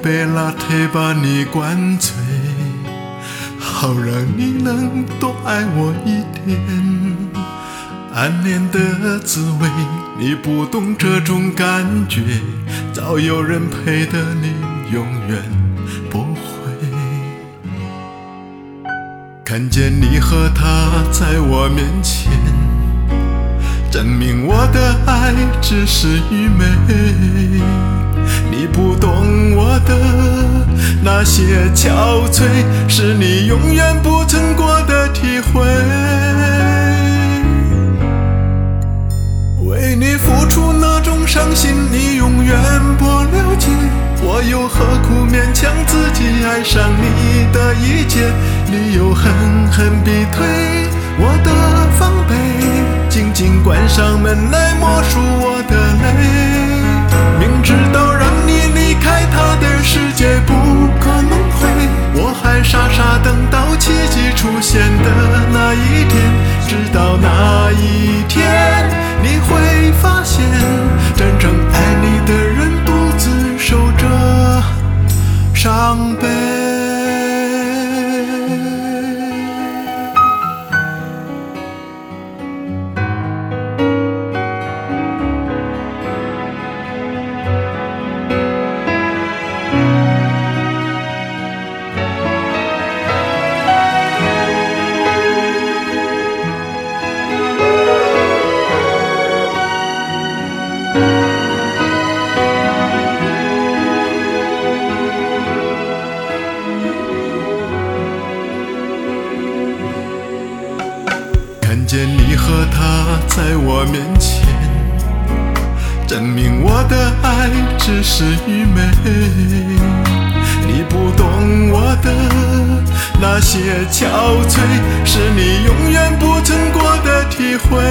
杯拿铁把你灌醉，好让你能多爱我一点。暗恋的滋味，你不懂这种感觉，早有人陪的你永远不会。看见你和他在我面前，证明我的爱只是愚昧。你不懂我的那些憔悴，是你永远不曾过的体会。为你付出那种伤心，你永远不了解。我又何苦勉强自己爱上你的一切？你又狠狠逼退我的防备，紧紧关上门来默数我的泪。明知道让你离开他的世界不可能会，我还傻傻等到奇迹出现的那一天。直到那一天，你会发现真正爱你的人独自守着伤悲。看见你和他在我面前，证明我的爱只是愚昧。你不懂我的那些憔悴，是你永远不曾过的体会。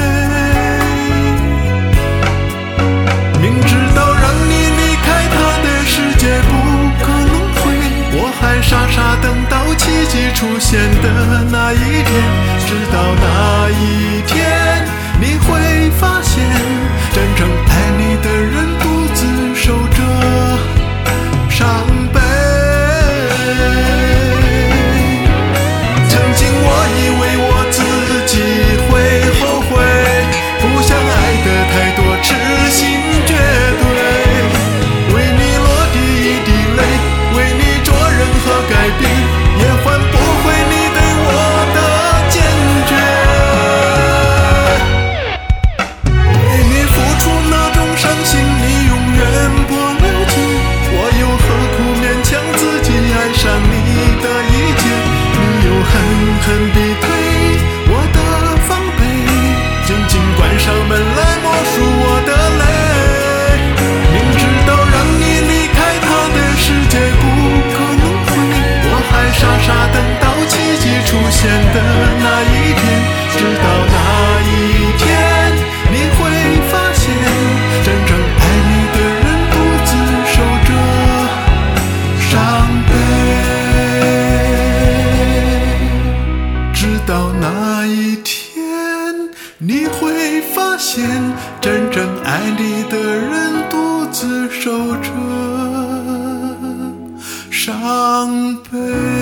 明知道让你离开他的世界不可能会，我还傻傻等到奇迹出现的那一天。直到那一天，你会发现真正爱你的人独自守着伤悲。曾经我以为我自己会后悔，不想爱得太多，痴心绝对。为你落第一滴泪，为你做任何改变，也换不回你对我的坚决。为你付出那种伤心，你永远不了解。我又何苦勉强自己爱上你的一切？你又狠狠逼退我的防备，紧紧关上门来默数我的泪。明知道让你离开他的世界不可能会，我还傻傻等到奇迹出现的那一天。直到那一天，你会发现真正爱你的人独自守着伤悲。直到那一天，你会发现真正爱你的人独自守着伤悲。